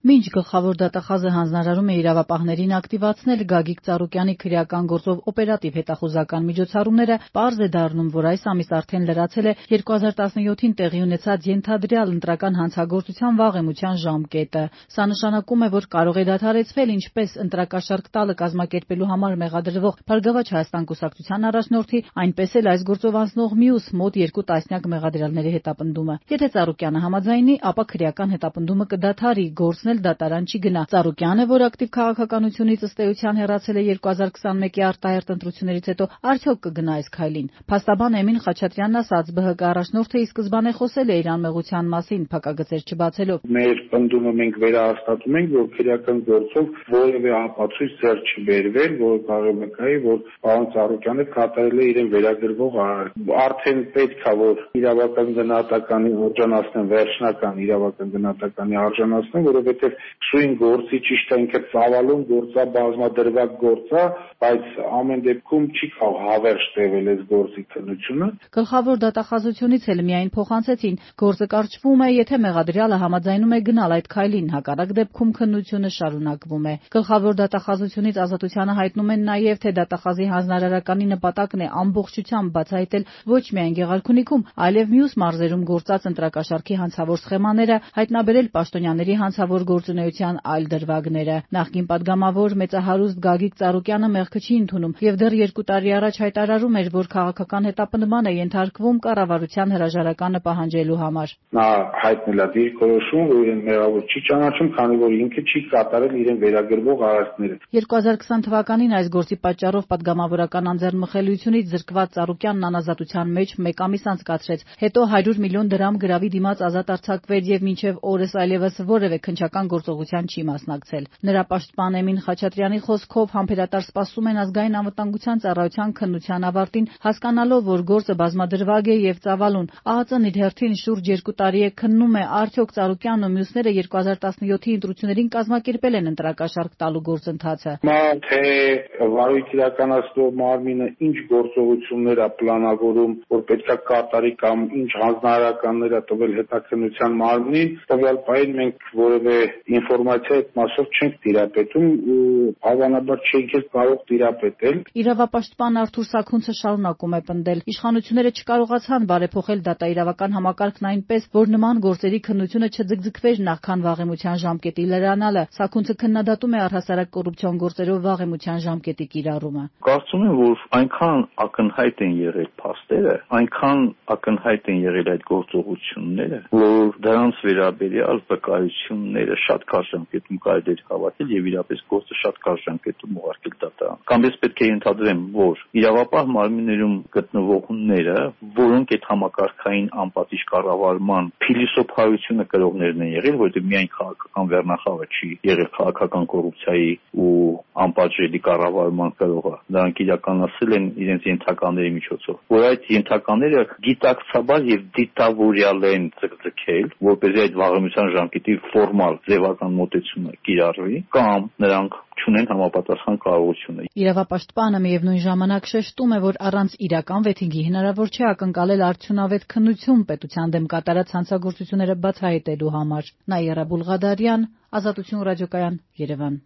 Մինչ գլխավոր դատախազը հանձնարարում է իրավապահներին ակտիվացնել Գագիկ Ծառուկյանի քրեական գործով օպերատիվ հետախուզական միջոցառումները, պարզ է դառնում, որ այս ամիս արդեն լրացել է 2017-ին տեղի ունեցած ենթադրյալ ընտրական հանցագործության վաղեմության ժամկետը։ Սա նշանակում է, որ կարող է դադարեցվել ինչպես ընտրակաշառք տալը կազմակերպելու համար մեղադրվող Բարգավաճ Հայաստան կուսակցության առաջնորդի, այնպես էլ այս գործով անցնող մյուս մոտ 2 տասնյակ մեղադրյալների հետապնդումը։ Եթե Ծառուկյանը համաձայնի, ապա քրեական հետապնդումը կդադարի, գործն դատարան չի գնա։ Ծառուկյանը, որ ակտիվ քաղաքականությունից ըստ էության հեռացել է 2021-ի արտահերթ ընտրություններից հետո, արդյոք կգնա այս քայլին։ Փաստաբան Էմին Խաչատրյանն ասաց, ԲՀԿ առաջնորդը ի սկզբանե խոսել է իր անմեղության մասին, փակագծեր չբացելով։ Մեր պնդումը մենք վերահաստատում ենք, որ քրեական գործով որևէ ապացույց ձեռք չի բերվել, որ կարող է կայի, որ պարոն Ծառուկյանը կատարել է իրեն վերագրվող արդեն պետք է որ իրավական գնահատականի արժանացնեն, վերջնական իրավական գնահատականի արժանացնեն, որովհետև սույն գործի ճիշտ է ինքը ծավալուն գործա, բազմադրված գործա, բայց ամեն դեպքում չի կարող հավերժ տևել այս գործի քննությունը։ Գլխավոր դատախազությունից էլ միայն փոխանցեցին, գործը կարճվում է, եթե մեղադրյալը համաձայնում է գնալ այդ քայլին, հակառակ դեպքում քննությունը շարունակվում է։ Գլխավոր դատախազությունից Ազատությանը հայտնում են նաև, թե դատախազի հանձնարարականի նպատակն է ամբողջությամբ բացահայտել ոչ միայն Գեղարքունիքում, այլև մյուս մարզերում գործած ընտրակաշառքի հանցավոր սխեմաները, հայտնաբերել պաշտոնյաների հանցավոր գործունեության այլ դրվագները։ Նախկին падգամավոր մեծահարուստ Գագիկ Ծառուկյանը մեղքը չի ընդունում եւ դեռ 2 տարի առաջ հայտարարում էր, որ քաղաքական հետապնդման է ենթարկվում կառավարության հրաժարականը պահանջելու համար։ Նա հայտնել է դիրքորոշում, որ իրեն մեղավոր չի ճանաչում, քանի որ ինքը չի կատարել իրեն վերագրվող արարքները։ 2020 թվականին այս գործի պատճառով падգամավորական անձեռնմխելիությունից զրկված Ծառուկյանն անազատության մեջ 1 ամիս անցկացրեց, հետո 100 միլիոն դրամ գրավի դիմաց ազատ արձակվեց եւ մինչեւ օրս այլևս որևէ քննչական գործողության չի մասնակցել։ Նրա պաշտպան Էմին Խաչատրյանի խոսքով համբերատար սպասում են ազգային անվտանգության ծառայության քննության ավարտին, հասկանալով, որ գործը բազմադրվագ է եւ ծավալուն։ ԱԱԾ-ն իր հերթին շուրջ 2 տարի է քննում է արդյոք Ծառուկյանն ու մյուսները 2017-ի ընտրություններին կազմակերպել են ընտրակաշառք տալու գործընթացը։ Թե վարույթ իրականացնող մարմինը ինչ գործողություններ է պլանավորում, որ պետքա կատարի կամ ինչ հանձնարարականներ է տվել հետաքննության մարմնին, տվյալ պահին մենք որևէ ինֆորմացիա այդ մասով չենք տիրապետում ու հավանաբար չենք կարող տիրապետել։ Իրավապաշտպան Արթուր Սաքունցը շարունակում է պնդել. իշխանությունները չկարողացան բարեփոխել դատաիրավական համակարգն այնպես, որ նման գործերի քննությունը չձգձգվեր նախքան վաղեմության ժամկետի լրանալը։ Սաքունցը քննադատում է առհասարակ կոռուպցիոն գործերով վաղեմության ժամկետի կիրառումը։ Կարծում եմ, որ այնքան ակնհայտ են եղել փաստերը, այնքան ակնհայտ են եղել այդ գործողությունները, որ դրանց վերաբերյալ վկայությունները շատ կարճ ժամկետում կարելի է հավաքել եւ իրապես գործը շատ կարճ ժամկետում ուղարկել դատարան։ Կամ ես պետք է ենթադրեմ, որ իրավապահ մարմիններում գտնվողները, որոնք այդ համակարգային անպատիժ կառավարման փիլիսոփայությունը կրողներն են եղել, որովհետեւ միայն քաղաքական վերնախավը չի եղել քաղաքական կոռուպցիայի ու անպատժելի կառավարման կրողը։ Նրանք իրականացել են իրենց ենթականների միջոցով, որ այդ ենթակաները գիտակցաբար եւ դիտավորյալ են ձգձգել, որպեսզի այդ վաղեմության ժամկետի ֆորմալ ձևական մոտեցումը կիրառվի, կամ նրանք չունեն համապատասխան կարողությունը։ Իրավապաշտպանը միևնույն ժամանակ շեշտում է, որ առանց իրական վեթինգի հնարավոր չէ ակնկալել արդյունավետ քննություն պետության դեմ կատարած հանցագործությունները բացահայտելու համար։ Նաիրա Բուլղադարյան, Ազատություն ռադիոկայան, Երևան։